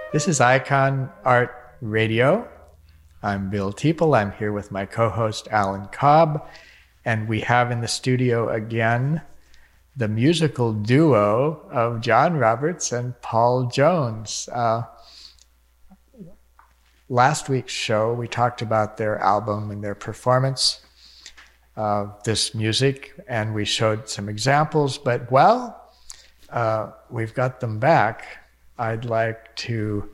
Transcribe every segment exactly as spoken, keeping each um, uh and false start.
This is Icon Art Radio. I'm Bill Teeple. I'm here with my co-host Alan Cobb, and we have in the studio again the musical duo of John Roberts and Paul Jones. Uh, last week's show, we talked about their album and their performance of this music, and we showed some examples, but well, uh, we've got them back. I'd like to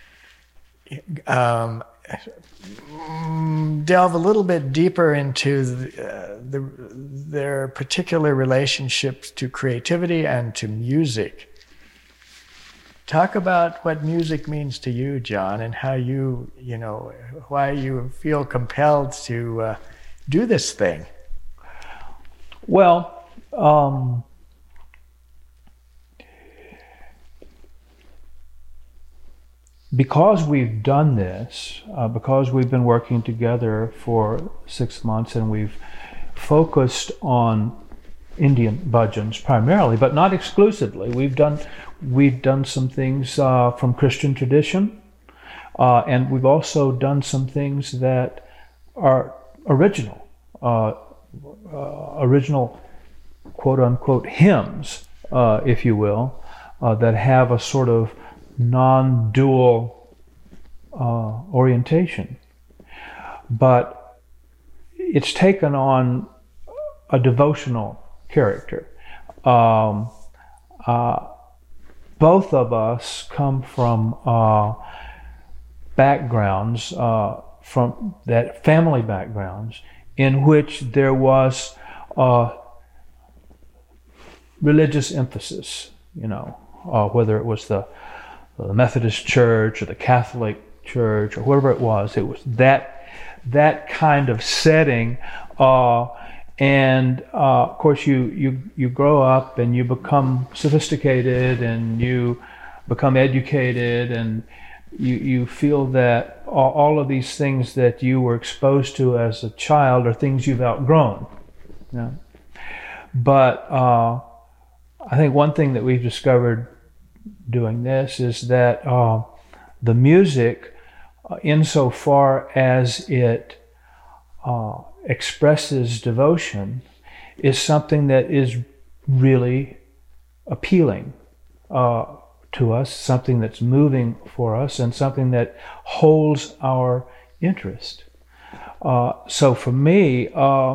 um, delve a little bit deeper into the, uh, the, their particular relationships to creativity and to music. Talk about what music means to you, John, and how you, you know, why you feel compelled to uh, do this thing. Well, um, because we've done this, uh, because we've been working together for six months and we've focused on Indian bhajans primarily, but not exclusively. We've done we've done some things uh, from Christian tradition, uh, and we've also done some things that are original, uh, uh, original quote-unquote hymns, uh, if you will, uh, that have a sort of non-dual uh, orientation. But it's taken on a devotional character. Um, uh, both of us come from uh, backgrounds, uh, from that family backgrounds, in which there was uh, religious emphasis, you know, uh, whether it was the, the Methodist Church or the Catholic Church or whatever it was. It was that that kind of setting, uh, and uh, of course you you you grow up and you become sophisticated and you become educated and you you feel that all, all of these things that you were exposed to as a child are things you've outgrown. You know? But uh, I think one thing that we've discovered doing this is that uh, the music, uh, insofar as it uh, expresses devotion, is something that is really appealing uh, to us, something that's moving for us, and something that holds our interest. Uh, so for me, uh,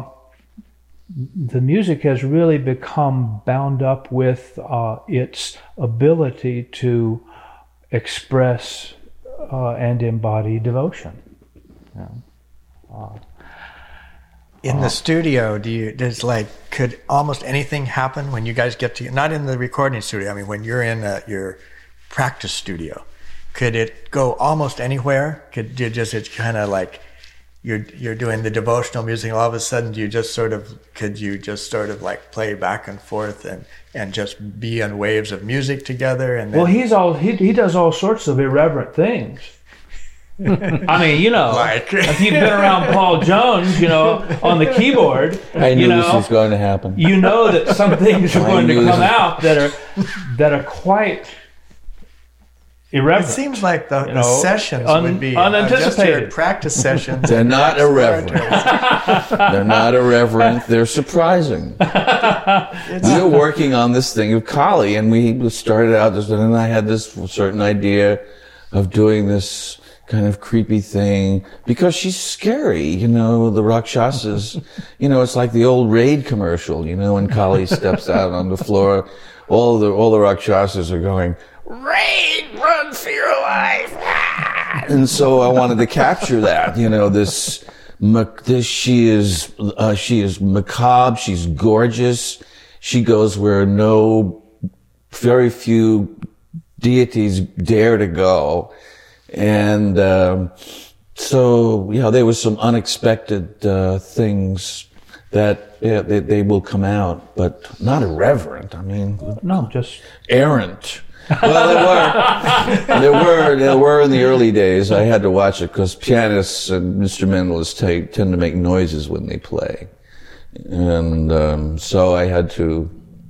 the music has really become bound up with uh, its ability to express uh, and embody devotion. Yeah. Uh, in the uh, studio, do you, does like, could almost anything happen when you guys get to, not in the recording studio, I mean, when you're in a, your practice studio, could it go almost anywhere? Could you just, it's kind of like, You're you're doing the devotional music, all of a sudden you just sort of, could you just sort of like play back and forth and, and just be on waves of music together? And then... Well, he's all, he, he does all sorts of irreverent things. I mean, you know, like... if you've been around Paul Jones, you know, on the keyboard, I knew you know, this was going to happen. You know that some things are going to come out that are, that are quite... irreverent. It seems like the, you the know, sessions un, would be unanticipated. Uh, just your practice sessions. They're not irreverent. They're not irreverent. They're surprising. We were working on this thing of Kali, and we started out, and I had this certain idea of doing this kind of creepy thing because she's scary, you know, the Rakshasas. You know, it's like the old Raid commercial, you know, when Kali steps out on the floor, all the all the Rakshasas are going, "Raid, run for your life!" And so I wanted to capture that, you know, this, this she is, uh, she is macabre, she's gorgeous, she goes where no, very few deities dare to go. And, um, so, you know, there was some unexpected, uh, things that, yeah, they, they will come out, but not irreverent. I mean, no, just errant. Well, there were, there were, there were in the early days. I had to watch it because pianists and instrumentalists take, tend to make noises when they play, and um, so I had to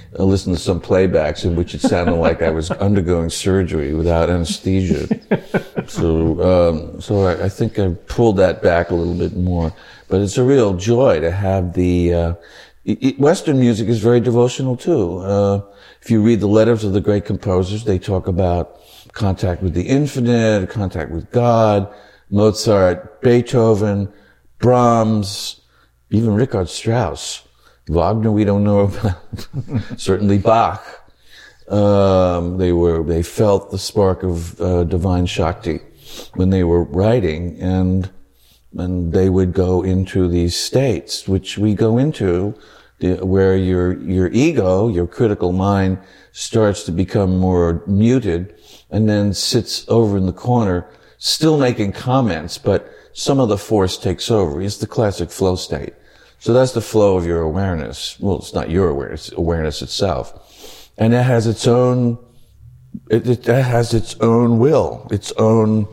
uh, listened to some playbacks in which it sounded like I was undergoing surgery without anesthesia. So, um, so I, I think I pulled that back a little bit more. But it's a real joy to have the, uh, it, Western music is very devotional too. Uh, if you read the letters of the great composers, they talk about contact with the infinite, contact with God, Mozart, Beethoven, Brahms, even Richard Strauss. Wagner we don't know about. Certainly Bach. Um, they were, they felt the spark of uh, divine Shakti when they were writing, and and they would go into these states, which we go into, the, where your your ego, your critical mind, starts to become more muted, and then sits over in the corner, still making comments, but some of the force takes over. It's the classic flow state. So that's the flow of your awareness. Well, it's not your awareness, awareness itself. And it has its own, it, it has its own will, its own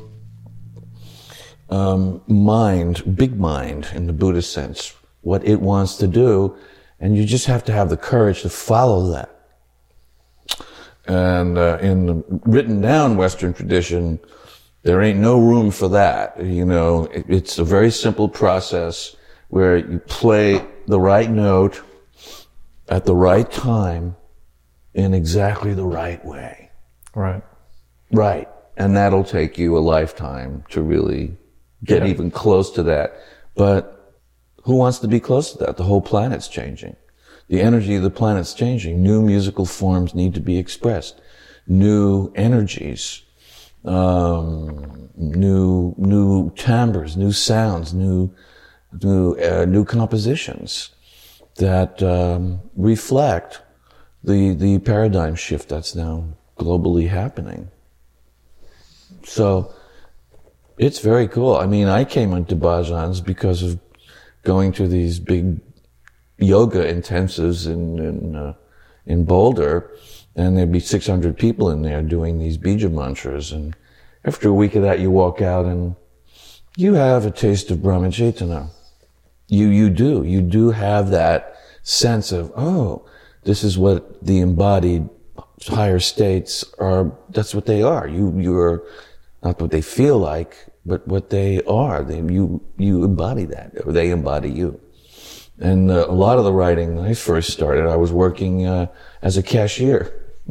um, mind, big mind in the Buddhist sense, what it wants to do. And you just have to have the courage to follow that. And uh, in the written down Western tradition, there ain't no room for that. You know, it, it's a very simple process where you play the right note at the right time in exactly the right way. Right. Right. And that'll take you a lifetime to really get yeah. even close to that. But who wants to be close to that? The whole planet's changing. The energy of the planet's changing. New musical forms need to be expressed. New energies, um, new, new timbres, new sounds, new, new, uh, new compositions that, um, reflect the, the paradigm shift that's now globally happening. So, it's very cool. I mean, I came into Bhajans because of going to these big yoga intensives in, in, uh, in Boulder, and there'd be six hundred people in there doing these bija mantras, and after a week of that, you walk out and you have a taste of Brahma Chaitanya. You, you do. You do have that sense of, oh, this is what the embodied higher states are. That's what they are. You, you're not what they feel like, but what they are. They, you, you embody that, or they embody you. And uh, a lot of the writing, when I first started, I was working uh, as a cashier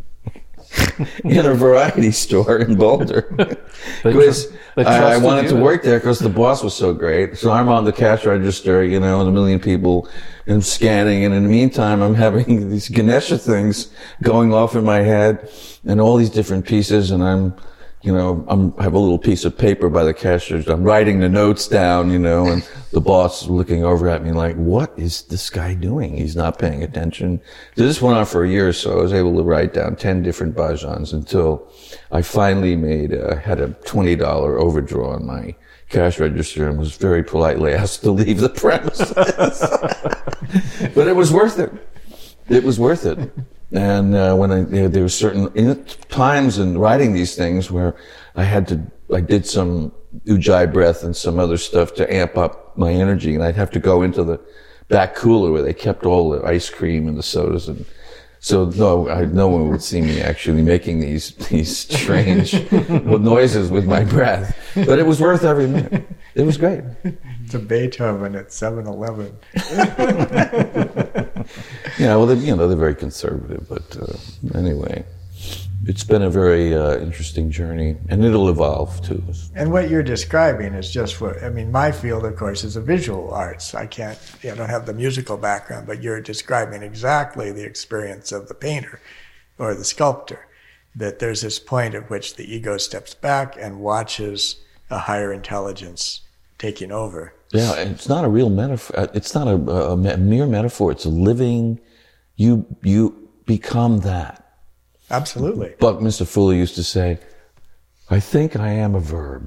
in a variety store in Boulder. Because I, I wanted to work there because the boss was so great. So I'm on the cash register, you know, and a million people, and I'm scanning. And in the meantime, I'm having these Ganesha things going off in my head and all these different pieces. And I'm, you know, I'm, I have a little piece of paper by the cashier. I'm writing the notes down, you know, and the boss is looking over at me like, what is this guy doing? He's not paying attention. So this went on for a year or so. I was able to write down ten different bhajans until I finally made, uh, had a twenty dollars overdraw on my cash register and was very politely asked to leave the premises. But it was worth it. It was worth it. And uh, when I, there, there were certain in, times in writing these things where I had to, I did some Ujjayi breath and some other stuff to amp up my energy, and I'd have to go into the back cooler where they kept all the ice cream and the sodas, and so no, I, no one would see me actually making these these strange noises with my breath. But it was worth every minute. It was great. It's a Beethoven at seven eleven. Yeah, well, they, you know, they're very conservative, but uh, anyway, it's been a very uh, interesting journey, and it'll evolve too. And what you're describing is just what, I mean, my field, of course, is the visual arts. I can't, you know, I don't have the musical background, but you're describing exactly the experience of the painter or the sculptor, that there's this point at which the ego steps back and watches a higher intelligence taking over. Yeah, and it's not a real metaphor. It's not a, a, a mere metaphor. It's a living, you, you become that. Absolutely. Buckminster Fuller used to say, I think I am a verb.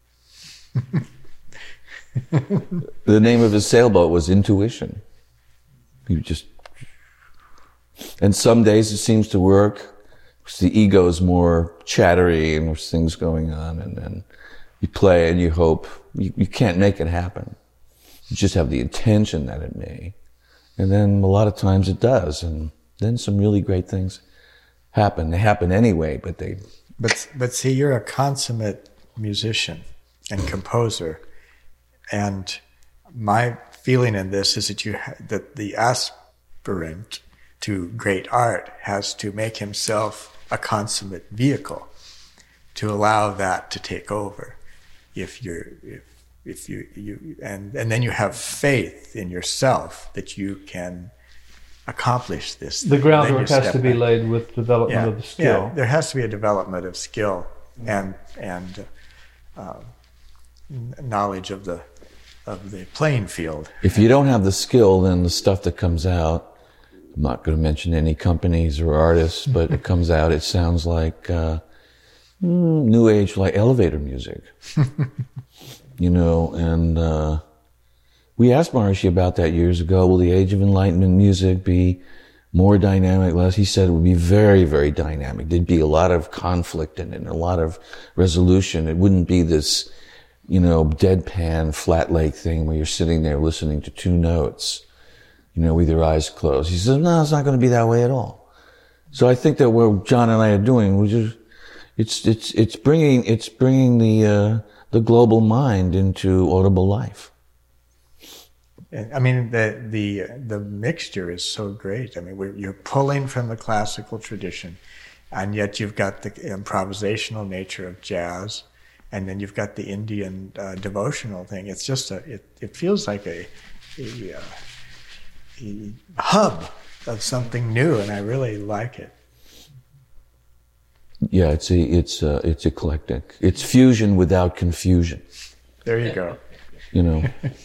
The name of his sailboat was Intuition. You just, and some days it seems to work. The ego is more chattery and there's things going on, and then you play and you hope. You, you can't make it happen. You just have the intention that it may. And then a lot of times it does, and then some really great things happen. They happen anyway, but they... But, but see, you're a consummate musician and composer. And my feeling in this is that you ha- that the aspirant to great art has to make himself a consummate vehicle to allow that to take over. If you're, if, if you, you, and, and then you have faith in yourself that you can accomplish this. The groundwork has to be in. laid with development yeah, of the skill. Yeah, there has to be a development of skill and and uh, knowledge of the of the playing field. If you don't have the skill, then the stuff that comes out, I'm not going to mention any companies or artists, but it comes out, it sounds like uh, new age, like elevator music. You know, and uh, we asked Maharishi about that years ago. Will the Age of Enlightenment music be more dynamic, less? He said it would be very, very dynamic. There'd be a lot of conflict in it, and a lot of resolution. It wouldn't be this, you know, deadpan, flat lake thing where you're sitting there listening to two notes, you know, with your eyes closed. He said, no, it's not going to be that way at all. So I think that what John and I are doing, we just, it's, it's, it's bringing, it's bringing the, uh, the global mind into audible life. I mean, the the the mixture is so great. I mean, we're, you're pulling from the classical tradition, and yet you've got the improvisational nature of jazz, and then you've got the Indian uh, devotional thing. It's just a it, it feels like a, a, a hub of something new, and I really like it. Yeah, it's a, it's uh, it's eclectic. It's fusion without confusion. There you go. You know.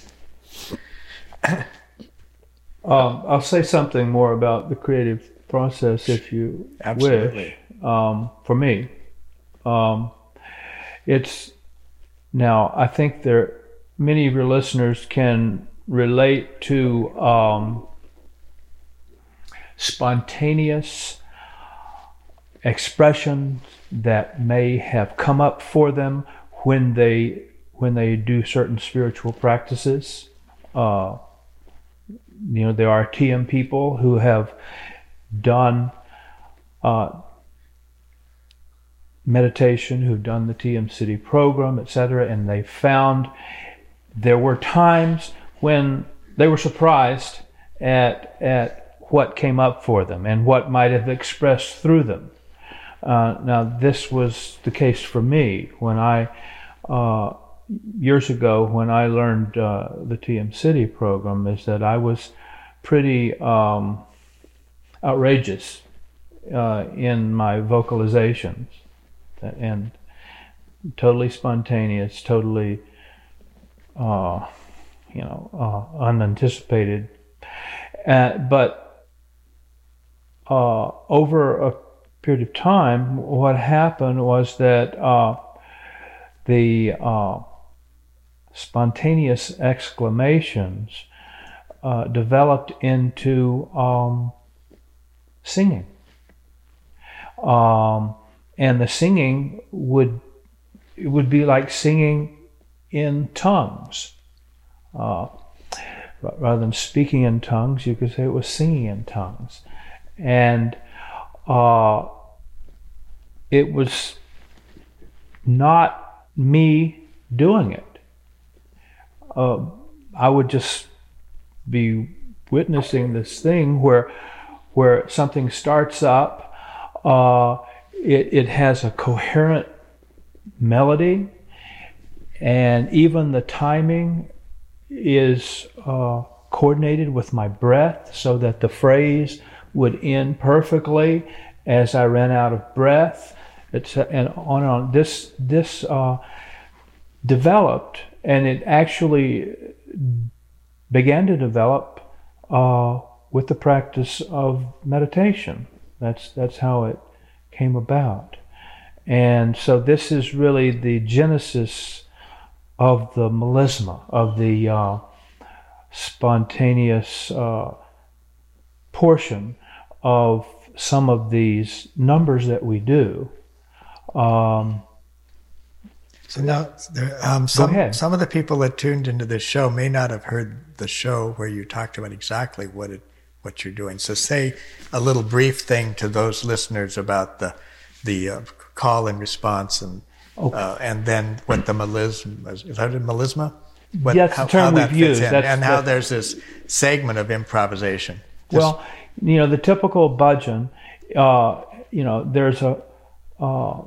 um, I'll say something more about the creative process if you Absolutely. wish. Um, for me, um, it's now. I think there many of your listeners can relate to um, spontaneous expressions that may have come up for them when they when they do certain spiritual practices. Uh, you know, there are T M people who have done uh, meditation, who've done the T M City program, et cetera, and they found there were times when they were surprised at at what came up for them and what might have expressed through them. Uh, now, this was the case for me when I, uh, years ago, when I learned uh, the T M City program, is that I was pretty um, outrageous uh, in my vocalizations and totally spontaneous, totally, uh, you know, uh, unanticipated. Uh, but uh, over a period of time, what happened was that uh, the uh, spontaneous exclamations uh, developed into um, singing. Um, and the singing would it would be like singing in tongues. Uh, rather than speaking in tongues, you could say it was singing in tongues. And Uh, it was not me doing it. Uh, I would just be witnessing this thing where, where something starts up. Uh, it, it has a coherent melody, and even the timing is uh, coordinated with my breath, so that the phrase would end perfectly as I ran out of breath. It's, and on and on. This this uh, developed, and it actually began to develop uh, with the practice of meditation. That's that's how it came about. And so this is really the genesis of the melisma, of the uh, spontaneous uh, portion of some of these numbers that we do. Um, so now, there, um, some, go ahead. some of the people that tuned into this show may not have heard the show where you talked about exactly what it what you're doing. So say a little brief thing to those listeners about the the uh, call and response, and Okay. uh, and then what the melisma is. Is that a melisma? What, Yeah, it's the term that we've fits used. in, That's- and how that- there's this segment of improvisation. Just- Well, you know, the typical bhajan, uh, you know, there's a, uh,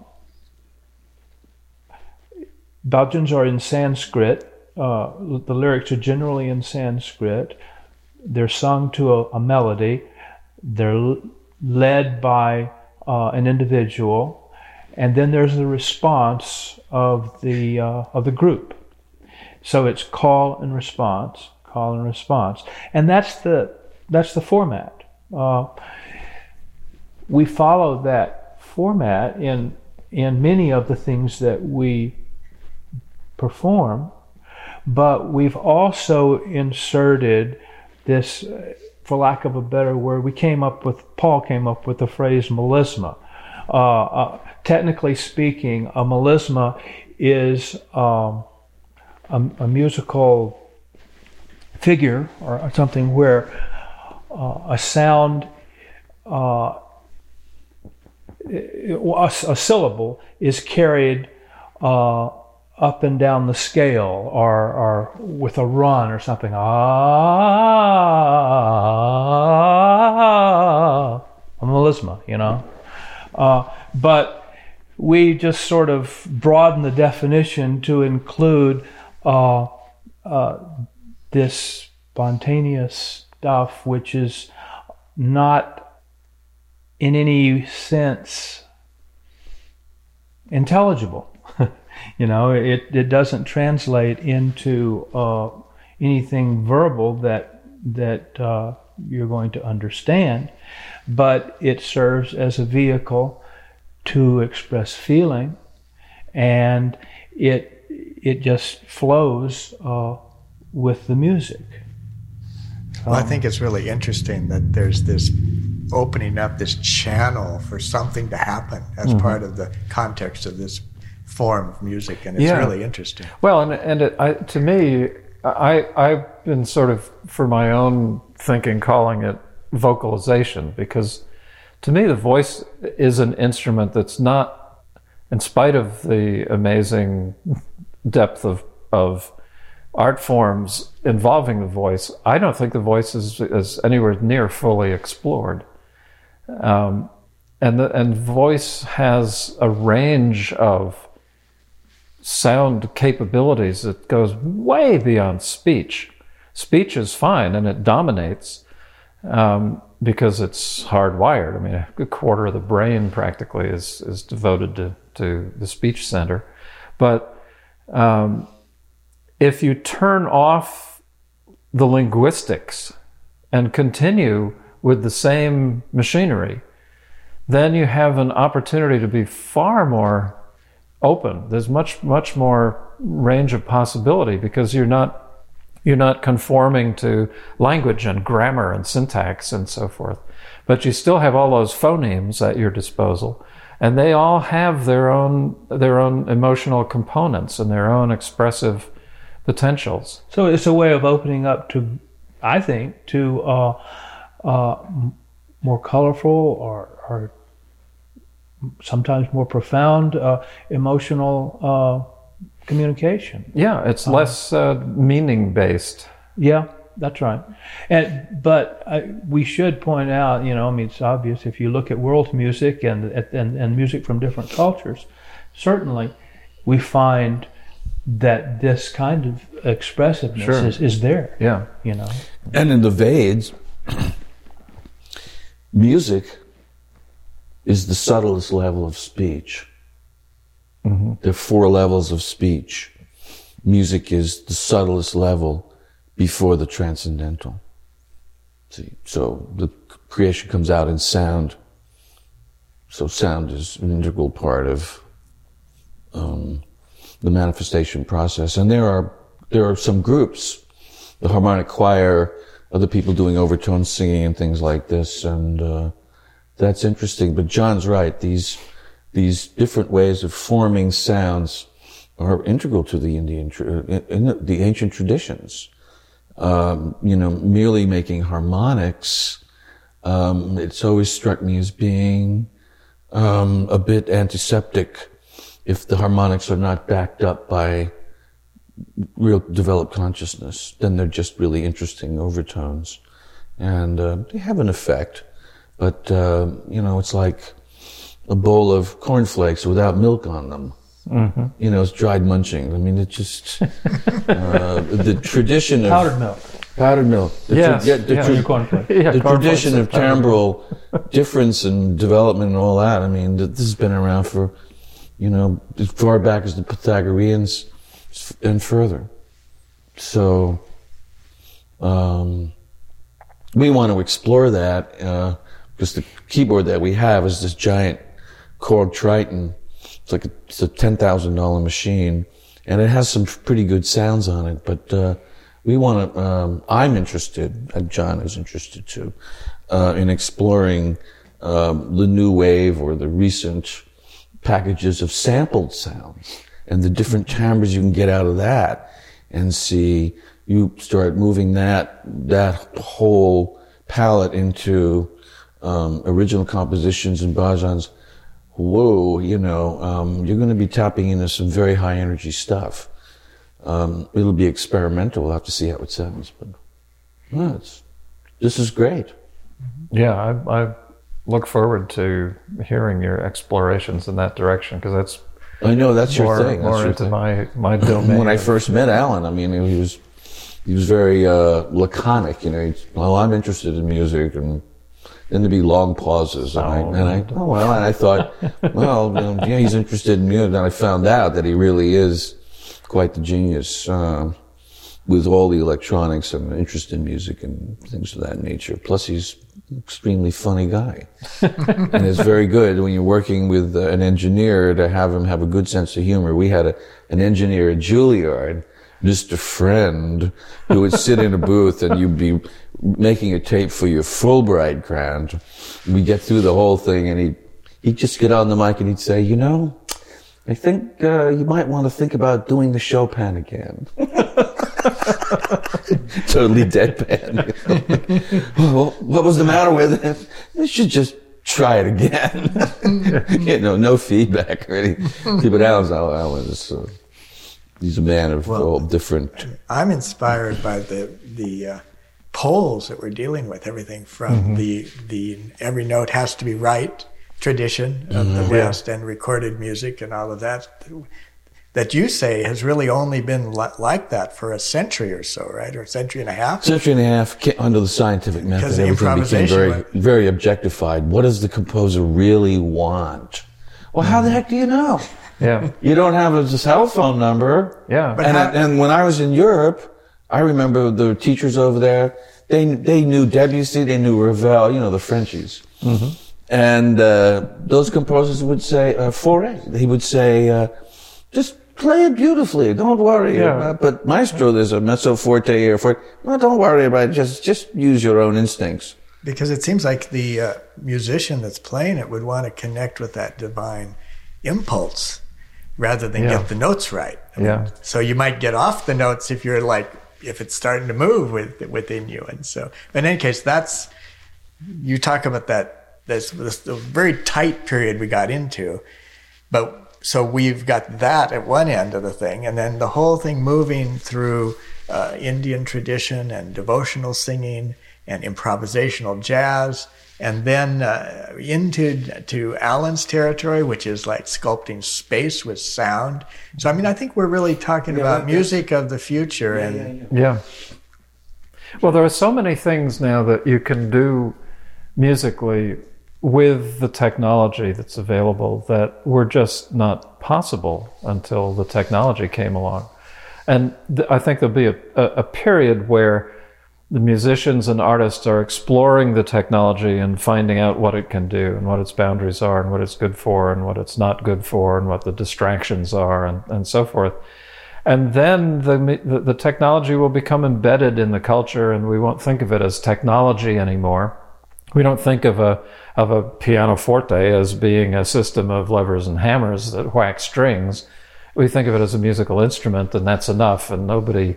bhajans are in Sanskrit. Uh, the lyrics are generally in Sanskrit. They're sung to a, a melody. They're l- led by uh, an individual, and then there's the response of the uh, of the group. So it's call and response, call and response, and that's the that's the format. Uh, we follow that format in in many of the things that we perform, but we've also inserted this, uh, for lack of a better word, we came up with, Paul came up with the phrase melisma. Uh, uh, technically speaking, a melisma is um, a, a musical figure or something where uh, a sound, uh, a, a syllable is carried uh, up and down the scale, or, or with a run or something. Ah, a melisma, you know. Uh, but we just sort of broaden the definition to include uh, uh, this spontaneous stuff, which is not in any sense intelligible. You know, it, it doesn't translate into uh, anything verbal that that uh, you're going to understand, but it serves as a vehicle to express feeling, and it it just flows uh, with the music. Well, I think it's really interesting that there's this opening up this channel for something to happen as mm-hmm. part of the context of this form of music, and it's yeah. really interesting. Well, and and it, I, to me, I I've been sort of, for my own thinking, calling it vocalization, because to me the voice is an instrument that's not, in spite of the amazing depth of of art forms involving the voice, I don't think the voice is, is anywhere near fully explored. Um, and the, and voice has a range of sound capabilities that goes way beyond speech. Speech is fine and it dominates um, because it's hardwired. I mean, a quarter of the brain practically is is devoted to, to the speech center. But um, if you turn off the linguistics and continue with the same machinery, then you have an opportunity to be far more open. There's much, much more range of possibility, because you're not you're not conforming to language and grammar and syntax and so forth. But you still have all those phonemes at your disposal, and they all have their own their own emotional components and their own expressive potentials. So it's a way of opening up to, I think, to uh, uh, more colorful or, or sometimes more profound uh, emotional uh, communication. Yeah, it's less uh, meaning-based. Yeah, that's right. And but I, we should point out, you know, I mean, it's obvious if you look at world music and and, and music from different cultures, certainly we find that this kind of expressiveness sure. is, is there. Yeah, you know. And in the Vedas, music is the subtlest level of speech. Mm-hmm. There are four levels of speech. Music is the subtlest level before the transcendental. See, so the creation comes out in sound. So sound is an integral part of um, the manifestation process. And there are there are some groups, the harmonic choir, other people doing overtone singing and things like this, and uh, that's interesting. But John's right. These these different ways of forming sounds are integral to the Indian, in the, the ancient traditions. Um, you know, merely making harmonics Um, it's always struck me as being um, a bit antiseptic if the harmonics are not backed up by real developed consciousness. Then they're just really interesting overtones. And uh, they have an effect. But, uh, you know, it's like a bowl of cornflakes without milk on them. Mm-hmm. You know, it's dried munching. I mean, it just, uh, the tradition of... Powdered milk. Powdered milk. The Yes. tra- yeah, the, Yeah, tra- your cornflakes. Yeah, the cornflakes tradition and of powdered milk. timbral difference and development and all that, I mean, th- this has been around for, you know, as far back as the Pythagoreans and further. So, um, we want to explore that, uh, because the keyboard that we have is this giant Korg Triton. It's like a, it's a ten thousand dollars machine, and it has some pretty good sounds on it, but, uh, we want to, um, I'm interested, and John is interested too, uh, in exploring, um, the new wave or the recent packages of sampled sounds and the different timbres you can get out of that, and see, you start moving that, that whole palette into, um, original compositions and bhajans. Whoa, you know, um, you're going to be tapping into some very high energy stuff. Um, it'll be experimental. We'll have to see how it sounds, but no, it's, this is great. Yeah, I, I look forward to hearing your explorations in that direction, because that's I know that's more, your thing. That's more your into thing. my my domain. When I first met Alan, I mean, he was he was very uh, laconic. You know, he's, well, I'm interested in music, and then there'd be long pauses, and I Oh. and I oh well, and I thought, well, you know, yeah, he's interested in music. And I found out that he really is quite the genius, uh, with all the electronics and interest in music and things of that nature. Plus, he's an extremely funny guy. And it's very good when you're working with uh, an engineer to have him have a good sense of humor. We had a, an engineer at Juilliard, Mister Friend, who would sit in a booth and you'd be making a tape for your Fulbright grant. We'd get through the whole thing, and he'd, he'd just get on the mic and he'd say, you know, I think uh, you might want to think about doing the Chopin again. Totally deadpan. Well, what was the matter with it? You should just try it again. You know, no feedback or anything. But Alan's, Alan's uh, he's a man of Well, all different. I'm inspired by the the uh, poles that we're dealing with. Everything from Mm-hmm. the the every note has to be right tradition of Mm-hmm. the West and recorded music and all of that. That you say has really only been li- like that for a century or so, right, or a century and a half. Century and a half ca- under the scientific method, Because the everything became improvisation very, was- very objectified. What does the composer really want? Well, how the heck do you know? yeah, You don't have a cell phone number. yeah. But And, how- and when I was in Europe, I remember the teachers over there, they they knew Debussy, they knew Ravel, you know, the Frenchies. Mm-hmm. And uh, those composers would say, uh, Fauré, he would say, uh, just play it beautifully, don't worry. Yeah. About, but Maestro, there's a mezzo forte here. For, no, don't worry about it, just, just use your own instincts. Because it seems like the uh, musician that's playing it would want to connect with that divine impulse rather than Yeah. get the notes right. Yeah. So you might get off the notes if you're like, if it's starting to move with, within you. And so, but in any case, that's, you talk about that, this, this the very tight period we got into. But so we've got that at one end of the thing, and then the whole thing moving through uh, Indian tradition and devotional singing and improvisational jazz, and then uh, into to Alan's territory, which is like sculpting space with sound. So I mean, I think we're really talking about music of the future, and Yeah. Well, there are so many things now that you can do musically with the technology that's available that were just not possible until the technology came along. And th- I think there'll be a, a, a period where the musicians and artists are exploring the technology and finding out what it can do and what its boundaries are and what it's good for and what it's not good for and what the distractions are and, and so forth. And then the, the the technology will become embedded in the culture, and we won't think of it as technology anymore. We don't think of a of a pianoforte as being a system of levers and hammers that whack strings. We think of it as a musical instrument, and that's enough. And nobody,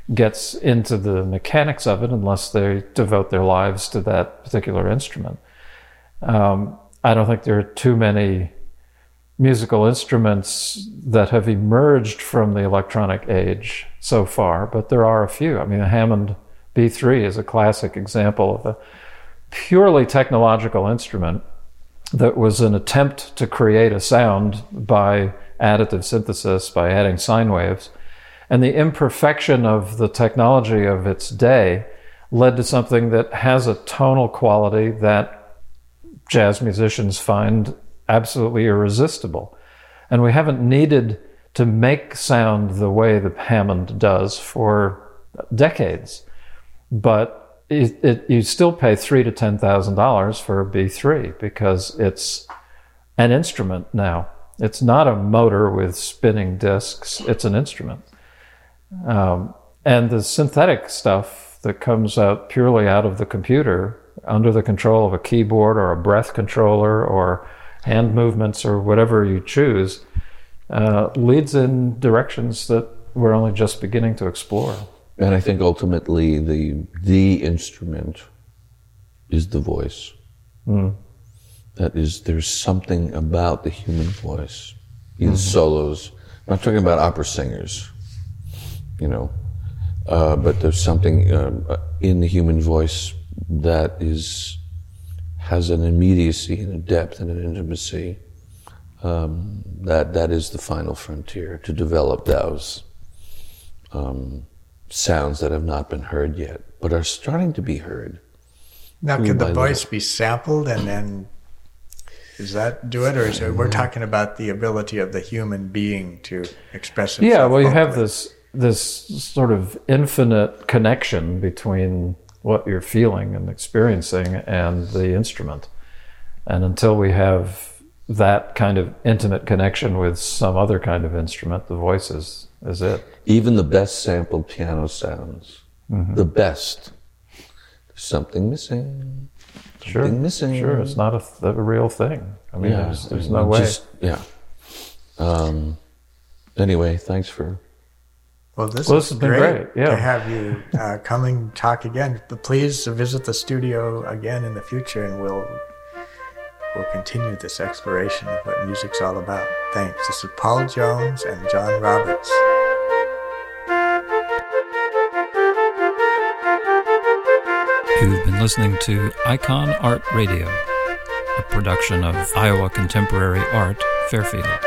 gets into the mechanics of it unless they devote their lives to that particular instrument. Um, I don't think there are too many musical instruments that have emerged from the electronic age so far, but there are a few. I mean, the Hammond B three is a classic example of a purely technological instrument that was an attempt to create a sound by additive synthesis, by adding sine waves. And the imperfection of the technology of its day led to something that has a tonal quality that jazz musicians find absolutely irresistible. And we haven't needed to make sound the way the Hammond does for decades. But it, it, you still pay three to ten thousand dollars for a B three because it's an instrument now. It's not a motor with spinning discs. It's an instrument. Um, and the synthetic stuff that comes out purely out of the computer under the control of a keyboard or a breath controller or hand movements or whatever you choose uh, leads in directions that we're only just beginning to explore. And I think ultimately the the instrument is the voice. Mm. That is, there's something about the human voice in mm-hmm. solos. I'm not talking about opera singers, you know, uh, but there's something uh, in the human voice that is has an immediacy and a depth and an intimacy. Um, that that is the final frontier, to develop those um, sounds that have not been heard yet, but are starting to be heard. Now, could the voice little. be sampled and then, does that do it? Or is it, we're talking about the ability of the human being to express himself? Yeah, well, you have this this sort of infinite connection between what you're feeling and experiencing and the instrument. And until we have that kind of intimate connection with some other kind of instrument, the voice is, is it. Even the best sampled piano sounds, mm-hmm. the best, there's something missing. Something sure, missing. Sure, it's not a, a real thing. I mean, yeah, there's, there's no way. Just, yeah. Um, anyway, thanks for... Well, this, well, this has is been great, great. Yeah. to have you uh, come and talk again. But please visit the studio again in the future, and we'll we'll continue this exploration of what music's all about. Thanks. This is Paul Jones and John Roberts. You've been listening to Icon Art Radio, a production of Iowa Contemporary Art, Fairfield.